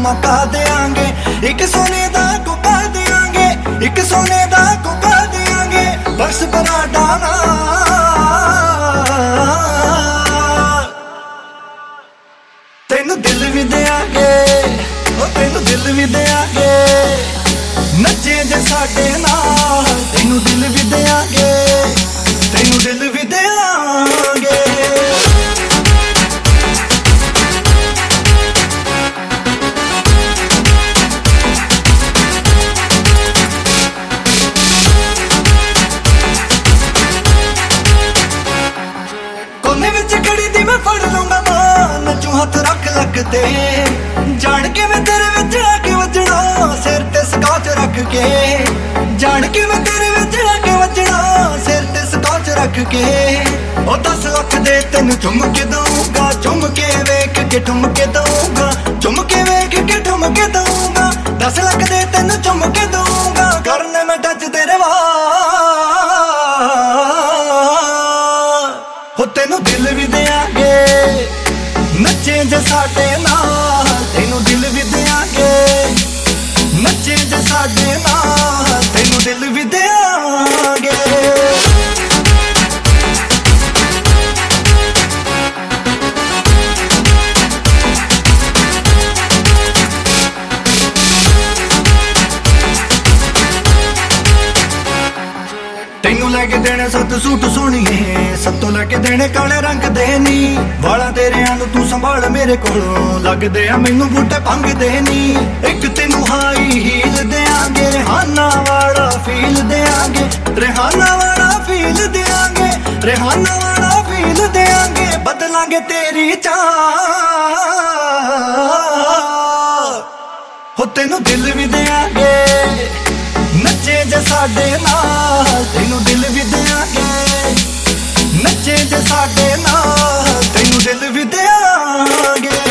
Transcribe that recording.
मौका देंगे, एक सोने दा कोका देंगे, एक सोने दा कोका देंगे, बस पराठा ना तेनू दिल भी देंगे, ओ तेनू दिल भी देंगे, नचे जे साडे नाल तेनू दिल भी देंगे, तेनू दिल भी देंगे। कोने विच खड़ी दी मैं फड़ लूंगा मां, नचू हथ रख लगते, जान के मैं तेरे विच आके वजना, सिर ते स्कॉच रख के, जान के मैं तेरे विच आके वजना, सिर ते स्कॉच रख के। ओ 10 लाख दे तेनू चुम के दूंगा, चुम के वेख के ठुम के दूंगा, चुम के वेख के ठुम के दूंगा, 10 लाख दे तेनू चुम के दूंगा, करने में टच तेरे हो तेनू दिल भी देंगे, नचे जे साडे नाल तेनू दिल भी देंगे, नचे जे साडे नाल तेनू दिल भी देंगे। तेनू लैके देने 7 सूट सोहणीए, सत्तों लैके देने काले रंग दे नी, वाला तेरे आलू तू संभाल मेरे कोलों, लगदे आ मैनू बूटे भंग दे नी। एक तेनू हाई हील देंगे, रेहाना वाला फील देंगे, रेहाना वाला फील देंगे, रेहाना वाला फील देंगे, बदलांगे तेरी चाह हो तेनू दिल भी देंगे, नचे जे साडे नाल तेनू दिल भी देंगे, नचे जे साडे नाल तेनू दिल भी देंगे।